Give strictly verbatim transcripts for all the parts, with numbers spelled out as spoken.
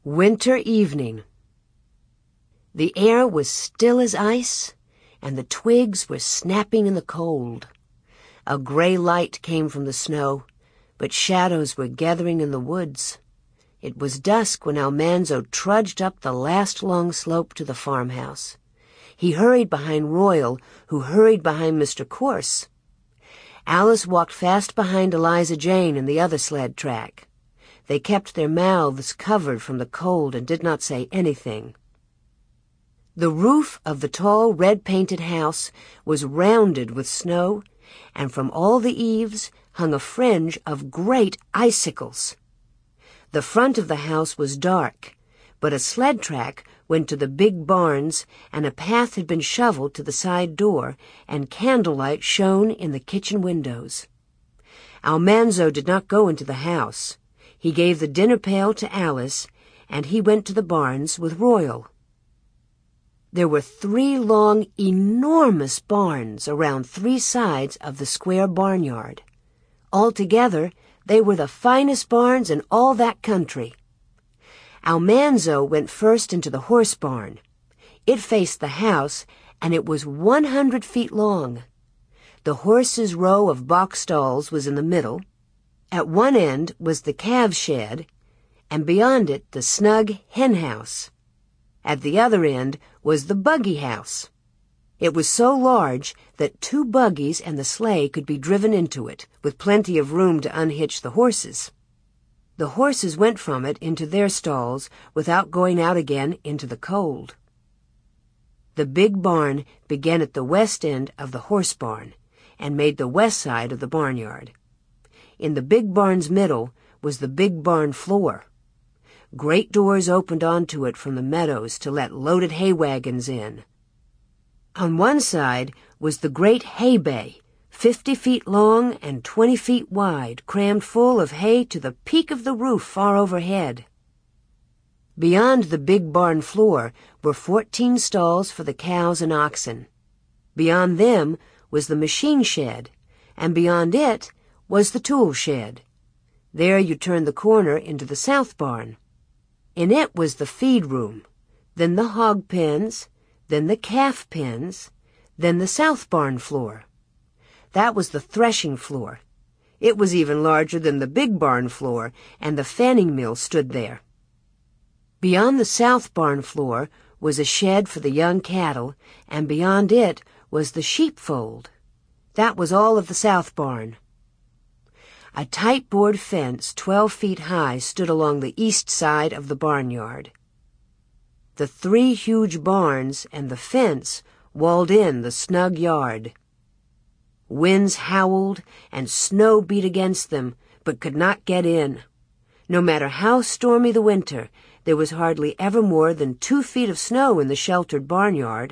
Winter evening. The air was still as ice, and the twigs were snapping in the cold. A gray light came from the snow, but shadows were gathering in the woods. It was dusk when Almanzo trudged up the last long slope to the farmhouse. He hurried behind Royal, who hurried behind Mister Corse. Alice walked fast behind Eliza Jane in the other sled track. They kept their mouths covered from the cold and did not say anything. The roof of the tall red-painted house was rounded with snow, and from all the eaves hung a fringe of great icicles. The front of the house was dark, but a sled track went to the big barns, and a path had been shoveled to the side door, and candlelight shone in the kitchen windows. Almanzo did not go into the house. He gave the dinner pail to Alice, and he went to the barns with Royal. There were three long, enormous barns around three sides of the square barnyard. Altogether, they were the finest barns in all that country. Almanzo went first into the horse barn. It faced the house, and it was one hundred feet long. The horses' row of box stalls was in the middle. At one end was the calf shed, and beyond it the snug hen house. At the other end was the buggy house. It was so large that two buggies and the sleigh could be driven into it, with plenty of room to unhitch the horses. The horses went from it into their stalls without going out again into the cold. The big barn began at the west end of the horse barn and made the west side of the barnyard. In the big barn's middle was the big barn floor. Great doors opened onto it from the meadows to let loaded hay wagons in. On one side was the great hay bay, fifty feet long and twenty feet wide, crammed full of hay to the peak of the roof far overhead. Beyond the big barn floor were fourteen stalls for the cows and oxen. Beyond them was the machine shed, and beyond it was the tool shed. There you turned the corner into the south barn. In it was the feed room, then the hog pens, then the calf pens, then the south barn floor. That was the threshing floor. It was even larger than the big barn floor, and the fanning mill stood there. Beyond the south barn floor was a shed for the young cattle, and beyond it was the sheepfold. That was all of the south barn. A tight board fence twelve feet high stood along the east side of the barnyard. The three huge barns and the fence walled in the snug yard. Winds howled and snow beat against them, but could not get in. No matter how stormy the winter, there was hardly ever more than two feet of snow in the sheltered barnyard.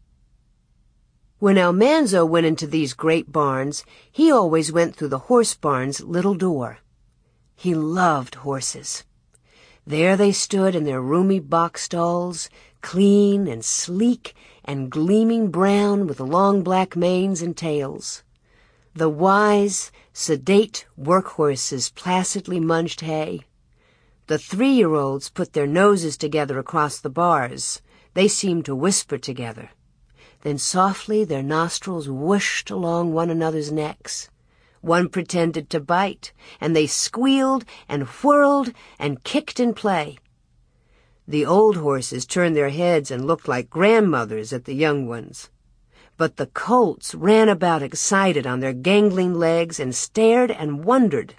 When Almanzo went into these great barns, he always went through the horse barn's little door. He loved horses. There they stood in their roomy box stalls, clean and sleek and gleaming brown with long black manes and tails. The wise, sedate work-horses placidly munched hay. The three-year-olds put their noses together across the bars. They seemed to whisper together. Then softly their nostrils whooshed along one another's necks. One pretended to bite, and they squealed and whirled and kicked in play. The old horses turned their heads and looked like grandmothers at the young ones. But the colts ran about excited on their gangling legs and stared and wondered.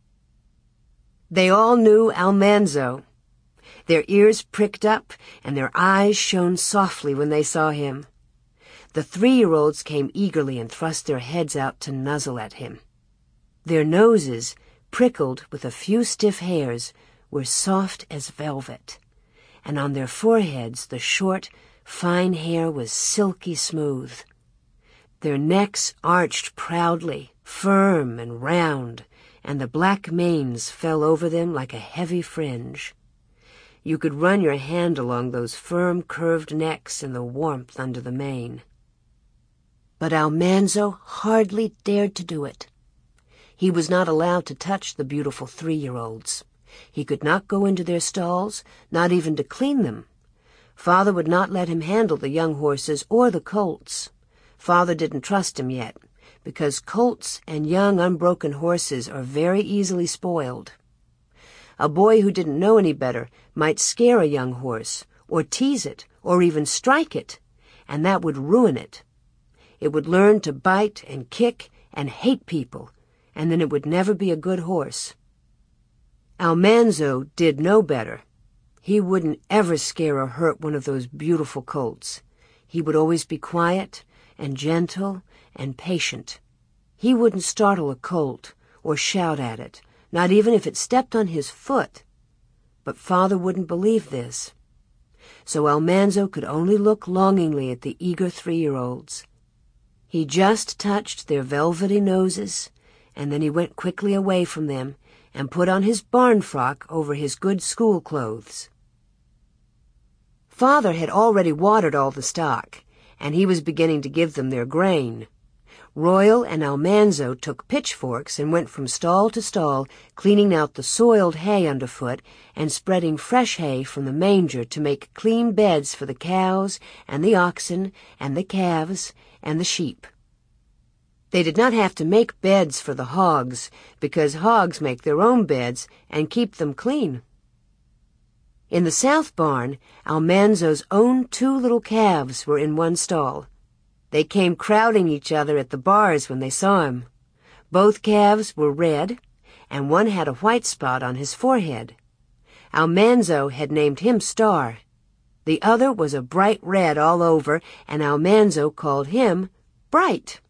They all knew Almanzo. Their ears pricked up and their eyes shone softly when they saw him. The three-year-olds came eagerly and thrust their heads out to nuzzle at him. Their noses, prickled with a few stiff hairs, were soft as velvet, and on their foreheads the short, fine hair was silky smooth. Their necks arched proudly, firm and round, and the black manes fell over them like a heavy fringe. You could run your hand along those firm, curved necks in the warmth under the mane. But Almanzo hardly dared to do it. He was not allowed to touch the beautiful three-year-olds. He could not go into their stalls, not even to clean them. Father would not let him handle the young horses or the colts. Father didn't trust him yet, because colts and young unbroken horses are very easily spoiled. A boy who didn't know any better might scare a young horse, or tease it, or even strike it, and that would ruin it. It would learn to bite and kick and hate people, and then it would never be a good horse. Almanzo did know better. He wouldn't ever scare or hurt one of those beautiful colts. He would always be quiet and gentle and patient. He wouldn't startle a colt or shout at it, not even if it stepped on his foot. But Father wouldn't believe this. So Almanzo could only look longingly at the eager three-year-olds. He just touched their velvety noses, and then he went quickly away from them and put on his barn frock over his good school clothes. Father had already watered all the stock, and he was beginning to give them their grain. Royal and Almanzo took pitchforks and went from stall to stall, cleaning out the soiled hay underfoot and spreading fresh hay from the manger to make clean beds for the cows and the oxen and the calves and the sheep. They did not have to make beds for the hogs, because hogs make their own beds and keep them clean. In the south barn, Almanzo's own two little calves were in one stall. They came crowding each other at the bars when they saw him. Both calves were red, and one had a white spot on his forehead. Almanzo had named him Star. The other was a bright red all over, and Almanzo called him Bright.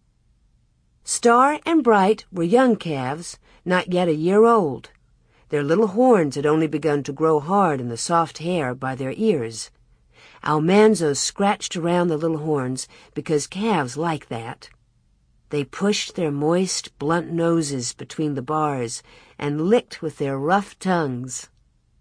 Star and Bright were young calves, not yet a year old. Their little horns had only begun to grow hard in the soft hair by their ears. Almanzo scratched around the little horns because calves like that. They pushed their moist, blunt noses between the bars and licked with their rough tongues.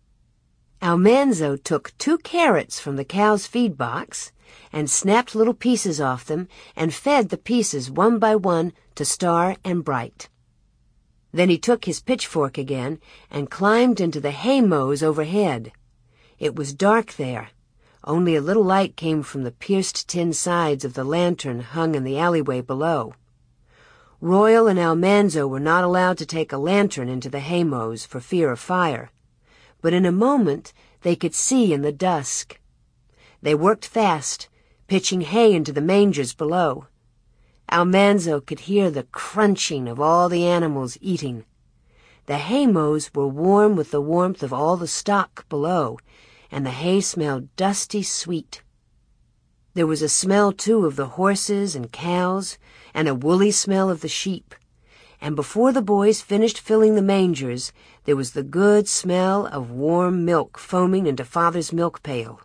Almanzo took two carrots from the cow's feed box and snapped little pieces off them and fed the pieces one by one to Star and Bright. Then he took his pitchfork again and climbed into the hay mows overhead. It was dark there. Only a little light came from the pierced tin sides of the lantern hung in the alleyway below. Royal and Almanzo were not allowed to take a lantern into the hay mows for fear of fire, but in a moment they could see in the dusk. They worked fast, pitching hay into the mangers below. Almanzo could hear the crunching of all the animals eating. The hay mows were warm with the warmth of all the stock below, and the hay smelled dusty sweet. There was a smell, too, of the horses and cows, and a woolly smell of the sheep. And before the boys finished filling the mangers, there was the good smell of warm milk foaming into Father's milk pail.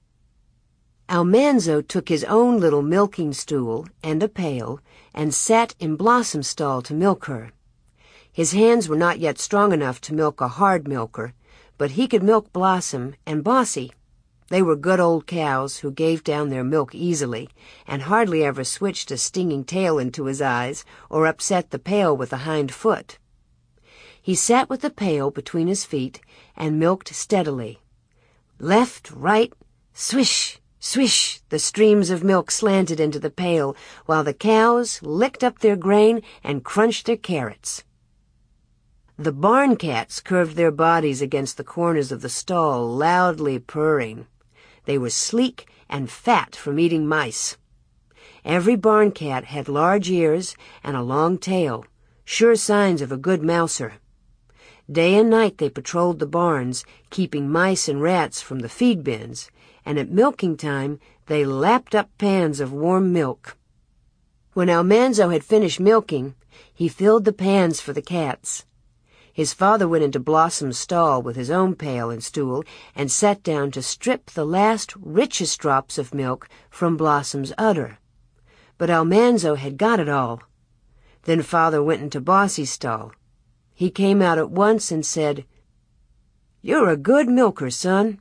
Almanzo took his own little milking stool and a pail and sat in Blossom's stall to milk her. His hands were not yet strong enough to milk a hard milker, but he could milk Blossom and Bossy. They were good old cows who gave down their milk easily and hardly ever switched a stinging tail into his eyes or upset the pail with a hind foot. He sat with the pail between his feet and milked steadily. Left, right, swish, swish, the streams of milk slanted into the pail, while the cows licked up their grain and crunched their carrots. The barn cats curved their bodies against the corners of the stall, loudly purring. They were sleek and fat from eating mice. Every barn cat had large ears and a long tail, sure signs of a good mouser. Day and night they patrolled the barns, keeping mice and rats from the feed bins, and at milking time they lapped up pans of warm milk. When Almanzo had finished milking, he filled the pans for the cats. His father went into Blossom's stall with his own pail and stool and sat down to strip the last richest drops of milk from Blossom's udder. But Almanzo had got it all. Then Father went into Bossy's stall. He came out at once and said, "You're a good milker, son."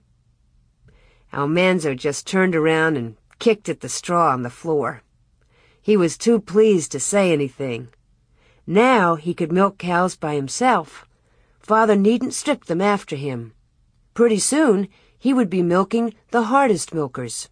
Almanzo just turned around and kicked at the straw on the floor. He was too pleased to say anything. Now he could milk cows by himself. Father needn't strip them after him. Pretty soon, he would be milking the hardest milkers.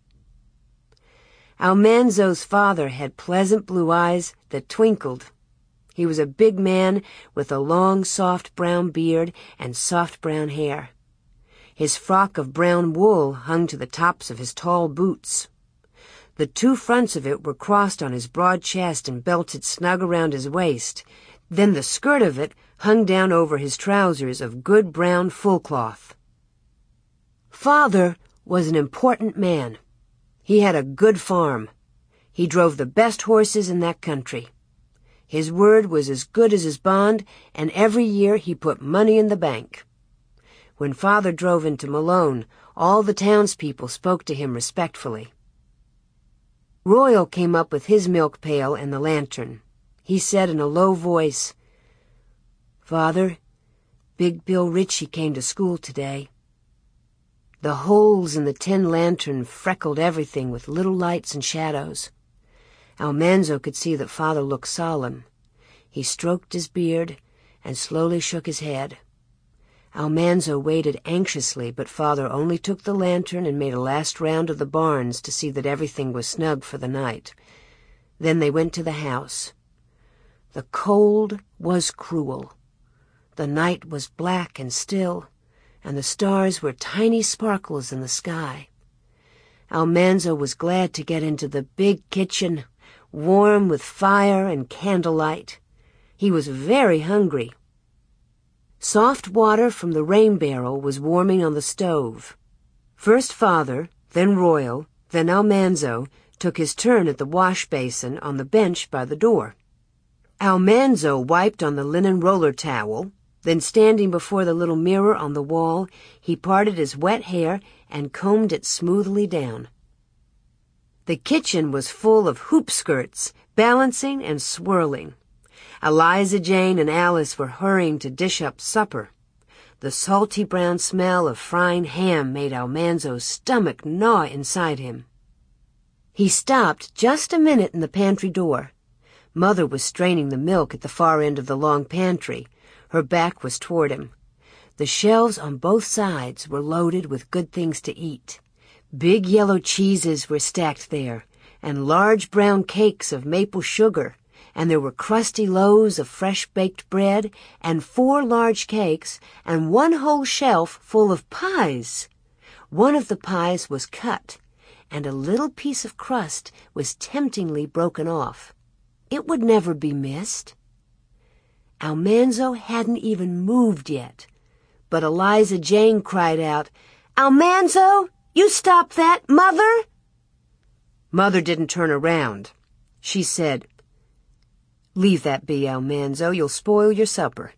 Almanzo's father had pleasant blue eyes that twinkled. He was a big man with a long, soft brown beard and soft brown hair. His frock of brown wool hung to the tops of his tall boots. The two fronts of it were crossed on his broad chest and belted snug around his waist. Then the skirt of it hung down over his trousers of good brown full cloth. Father was an important man. He had a good farm. He drove the best horses in that country. His word was as good as his bond, and every year he put money in the bank. When Father drove into Malone, all the townspeople spoke to him respectfully. Royal came up with his milk pail and the lantern. He said in a low voice, "Father, Big Bill Ritchie came to school today." The holes in the tin lantern freckled everything with little lights and shadows. Almanzo could see that Father looked solemn. He stroked his beard and slowly shook his head. Almanzo waited anxiously, but Father only took the lantern and made a last round of the barns to see that everything was snug for the night. Then they went to the house. The cold was cruel. The night was black and still, and the stars were tiny sparkles in the sky. Almanzo was glad to get into the big kitchen, warm with fire and candlelight. He was very hungry. Soft water from the rain barrel was warming on the stove. First Father, then Royal, then Almanzo took his turn at the wash basin on the bench by the door. Almanzo wiped on the linen roller towel, then standing before the little mirror on the wall, he parted his wet hair and combed it smoothly down. The kitchen was full of hoop skirts, balancing and swirling. Eliza Jane and Alice were hurrying to dish up supper. The salty brown smell of frying ham made Almanzo's stomach gnaw inside him. He stopped just a minute in the pantry door. Mother was straining the milk at the far end of the long pantry. Her back was toward him. The shelves on both sides were loaded with good things to eat. Big yellow cheeses were stacked there, and large brown cakes of maple sugar, and there were crusty loaves of fresh-baked bread, and four large cakes, and one whole shelf full of pies. One of the pies was cut, and a little piece of crust was temptingly broken off. It would never be missed. Almanzo hadn't even moved yet, but Eliza Jane cried out, "Almanzo, you stop that, Mother!" Mother didn't turn around. She said, "Leave that be, Almanzo. You'll spoil your supper."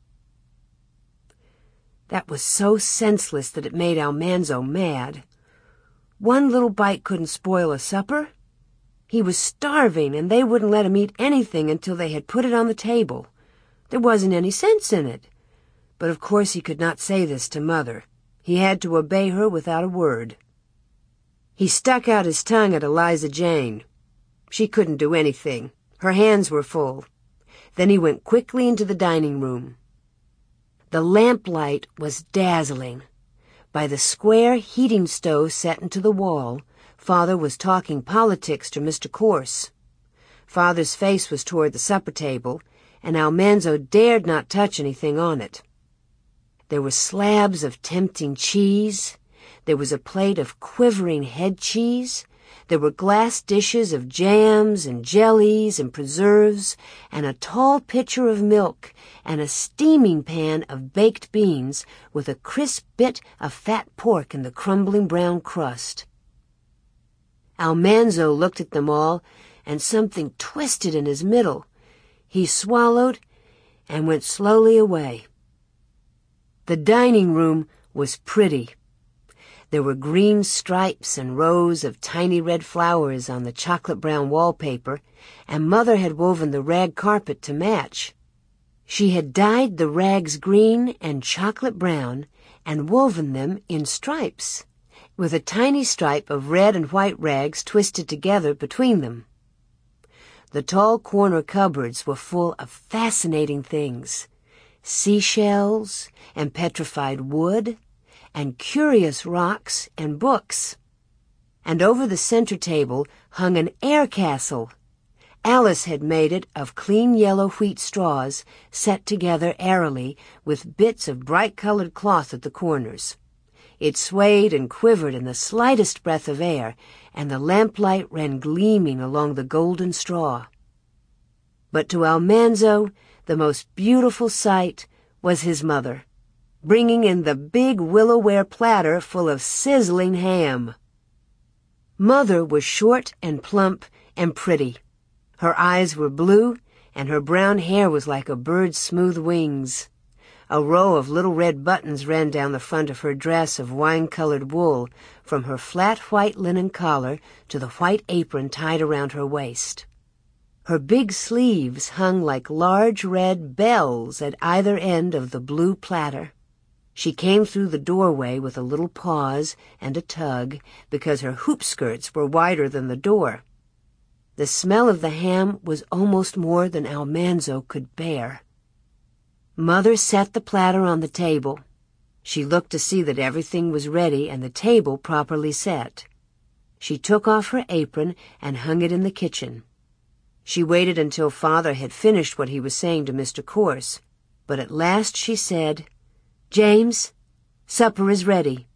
That was so senseless that it made Almanzo mad. One little bite couldn't spoil a supper. He was starving, and they wouldn't let him eat anything until they had put it on the table. There wasn't any sense in it. But of course he could not say this to Mother. He had to obey her without a word. He stuck out his tongue at Eliza Jane. She couldn't do anything. Her hands were full. Then he went quickly into the dining room. The lamplight was dazzling. By the square heating stove set into the wall, Father was talking politics to Mister Corse. Father's face was toward the supper table, and Almanzo dared not touch anything on it. There were slabs of tempting cheese. There was a plate of quivering head cheese. There were glass dishes of jams and jellies and preserves, and a tall pitcher of milk, and a steaming pan of baked beans with a crisp bit of fat pork in the crumbling brown crust. Almanzo looked at them all, and something twisted in his middle. He swallowed and went slowly away. The dining room was pretty. There were green stripes and rows of tiny red flowers on the chocolate-brown wallpaper, and Mother had woven the rag carpet to match. She had dyed the rags green and chocolate-brown and woven them in stripes, with a tiny stripe of red and white rags twisted together between them. The tall corner cupboards were full of fascinating things. seashells and petrified wood and curious rocks and books. And over the center table hung an air castle. Alice had made it of clean yellow wheat straws set together airily with bits of bright-colored cloth at the corners. It swayed and quivered in the slightest breath of air, and the lamplight ran gleaming along the golden straw. But to Almanzo, the most beautiful sight was his mother, bringing in the big willow-ware platter full of sizzling ham. Mother was short and plump and pretty. Her eyes were blue, and her brown hair was like a bird's smooth wings. A row of little red buttons ran down the front of her dress of wine-colored wool, from her flat white linen collar to the white apron tied around her waist. Her big sleeves hung like large red bells at either end of the blue platter. She came through the doorway with a little pause and a tug, because her hoop skirts were wider than the door. The smell of the ham was almost more than Almanzo could bear. Mother set the platter on the table. She looked to see that everything was ready and the table properly set. She took off her apron and hung it in the kitchen. She waited until Father had finished what he was saying to Mister Corse, but at last she said, "James, supper is ready."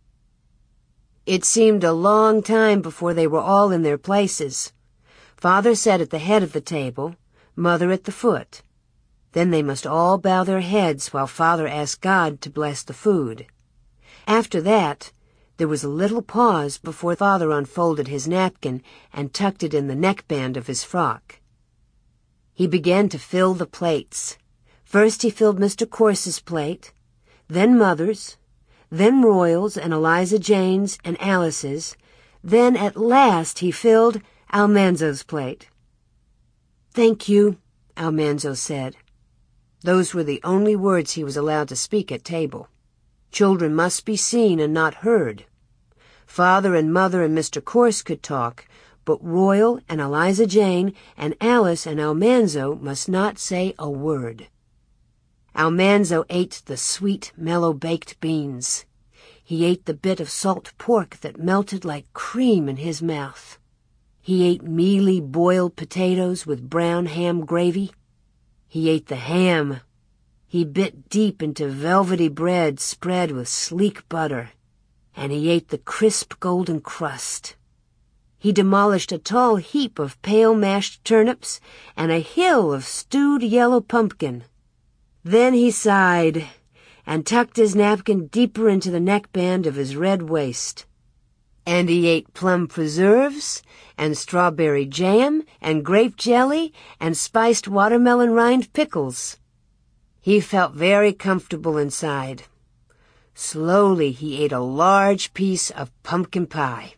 It seemed a long time before they were all in their places. Father sat at the head of the table, Mother at the foot. Then they must all bow their heads while Father asked God to bless the food. After that, there was a little pause before Father unfolded his napkin and tucked it in the neckband of his frock. He began to fill the plates. First he filled Mister Corse's plate, then Mother's, then Royal's and Eliza Jane's and Alice's, then at last he filled Almanzo's plate. "Thank you," Almanzo said. Those were the only words he was allowed to speak at table. Children must be seen and not heard. Father and Mother and Mister Corse could talk, but Royal and Eliza Jane and Alice and Almanzo must not say a word. Almanzo ate the sweet, mellow-baked beans. He ate the bit of salt pork that melted like cream in his mouth. He ate mealy boiled potatoes with brown ham gravy. He ate the ham. He bit deep into velvety bread spread with sleek butter, and he ate the crisp golden crust. He demolished a tall heap of pale mashed turnips and a hill of stewed yellow pumpkin. Then he sighed and tucked his napkin deeper into the neckband of his red waist. And he ate plum preserves and strawberry jam and grape jelly and spiced watermelon rind pickles. He felt very comfortable inside. Slowly he ate a large piece of pumpkin pie.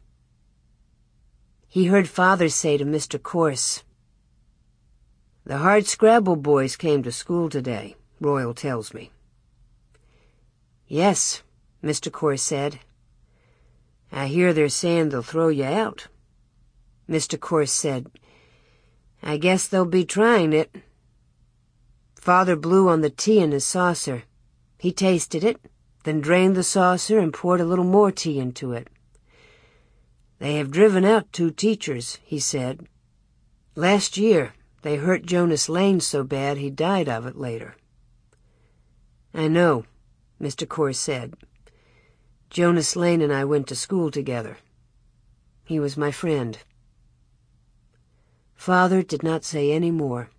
He heard Father say to Mister Corse, "The Hardscrabble boys came to school today, Royal tells me." "Yes," Mister Corse said. "I hear they're saying they'll throw you out." Mister Corse said, "I guess they'll be trying it." Father blew on the tea in his saucer. He tasted it, then drained the saucer and poured a little more tea into it. "They have driven out two teachers," he said. "Last year they hurt Jonas Lane so bad he died of it later." "I know," Mister Corse said. "Jonas Lane and I went to school together. He was my friend." Father did not say any more.